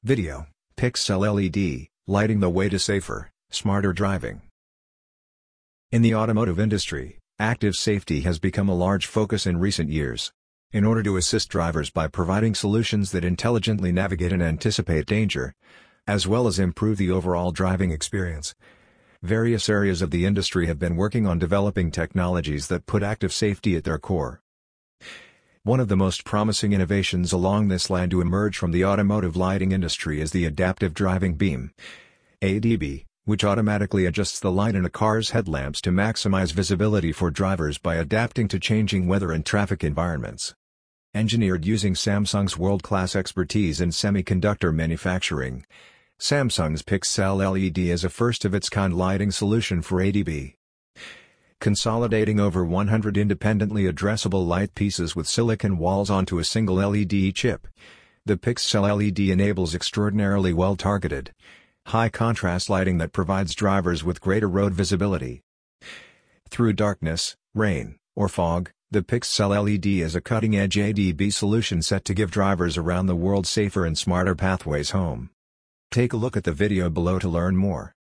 Video, Pixel LED, lighting the way to safer, smarter driving. In the automotive industry, active safety has become a large focus in recent years. In order to assist drivers by providing solutions that intelligently navigate and anticipate danger, as well as improve the overall driving experience, various areas of the industry have been working on developing technologies that put active safety at their core. One of the most promising innovations along this line to emerge from the automotive lighting industry is the Adaptive Driving Beam, ADB, which automatically adjusts the light in a car's headlamps to maximize visibility for drivers by adapting to changing weather and traffic environments. Engineered using Samsung's world-class expertise in semiconductor manufacturing, Samsung's Pixel LED is a first-of-its-kind lighting solution for ADB. Consolidating over 100 independently addressable light pieces with silicon walls onto a single LED chip, the Pixel LED enables extraordinarily well-targeted, high-contrast lighting that provides drivers with greater road visibility. Through darkness, rain, or fog, the Pixel LED is a cutting-edge ADB solution set to give drivers around the world safer and smarter pathways home. Take a look at the video below to learn more.